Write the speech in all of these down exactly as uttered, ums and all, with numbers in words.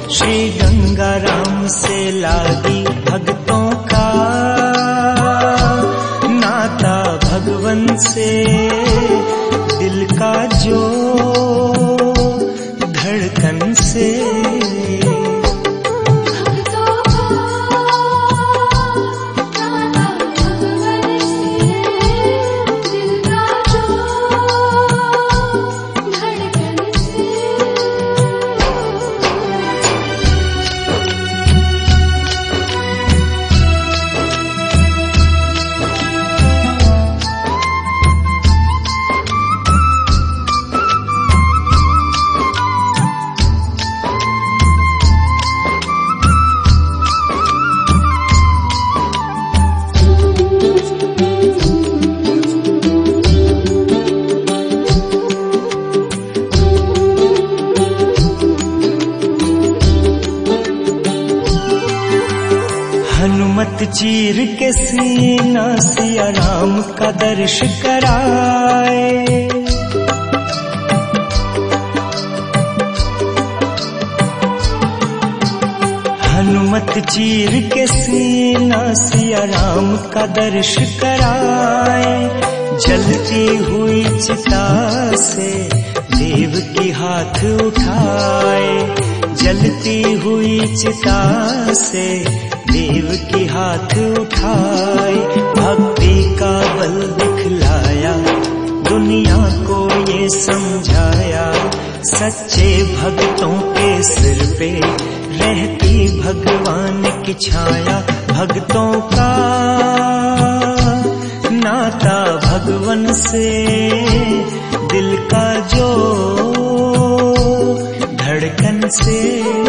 श्री गंगा राम से लागी भक्तों का नाता भगवन से, दिल का जो धड़कन से। हनुमत चीर के सीना सिया राम का दर्श कराए, हनुमत चीर के सीना सिया राम का दर्श कराए। जलती हुई चिता से देव की हाथ उठाए, जलती हुई चिता से देव की हाथ उठाए। भक्ति का बल दिखलाया, दुनिया को ये समझाया, सच्चे भक्तों के सिर पे रहती भगवान की छाया। भक्तों का नाता भगवन से, दिल का जो धड़कन से।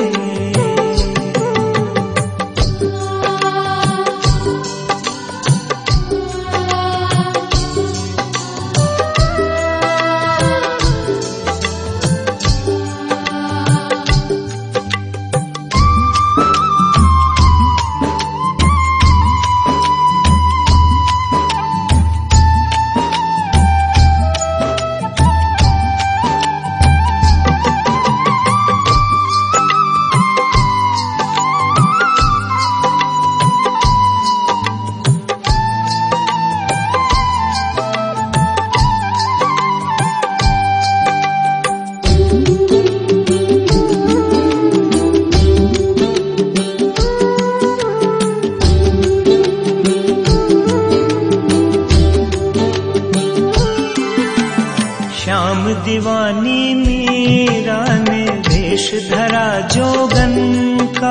श्याम दीवानी मीरा ने वेश धरा जोगन का,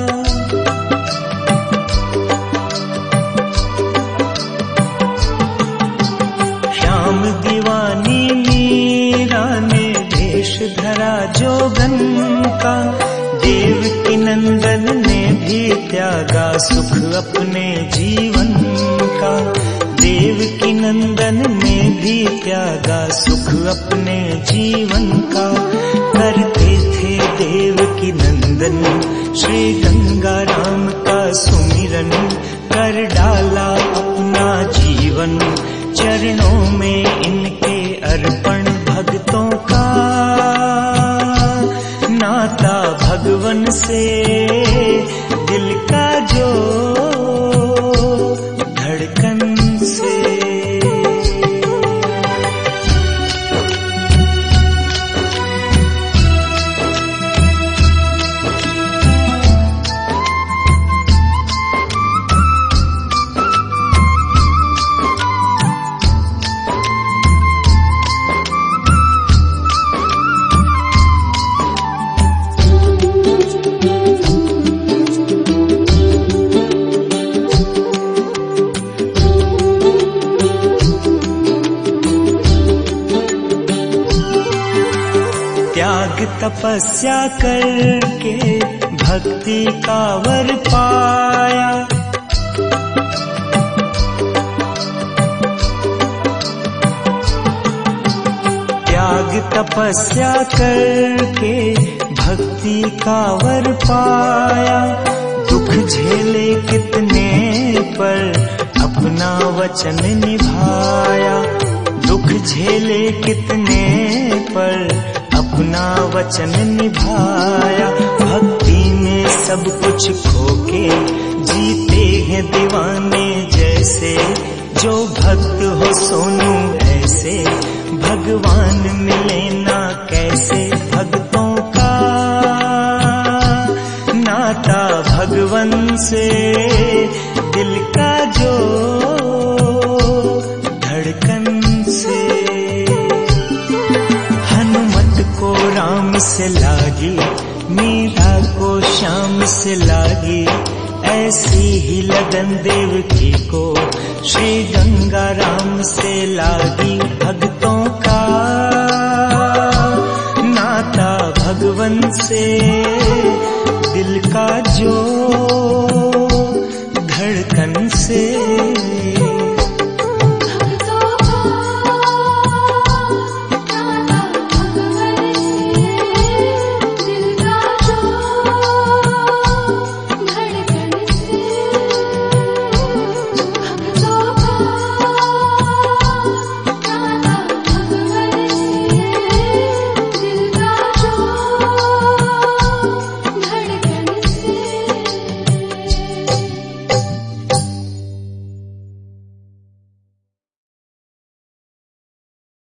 श्याम दीवानी मीरा ने वेश धरा जोगन का। देव की नंदन ने भी त्यागा सुख अपने जीवन का, देव की नंदन ने भी त्यागा सुख अपने जीवन का। करते थे देव की नंदन श्री गंगा राम का सुमिरन, कर डाला अपना जीवन चरणों में इनके अर्पण। भक्तों का नाता भगवन से, दिल का जो धड़कन से। त्याग तपस्या करके भक्ति का वर पाया, त्याग तपस्या करके भक्ति का वर पाया। दुख झेले कितने पर अपना वचन निभाया, दुख झेले कितने पर अपना वचन निभाया। भक्ति कुछ खोके जीते हैं दीवाने जैसे, जो भक्त हो सोनू ऐसे, भगवान मिले ना कैसे। भक्तों का नाता भगवन से, दिल का जो धड़कन से। हनुमत को राम से लागी, मीरा को श्याम से लागी, ऐसी ही लगन देवकी को श्री गंगा राम से लागी। भक्तों का नाता भगवन से,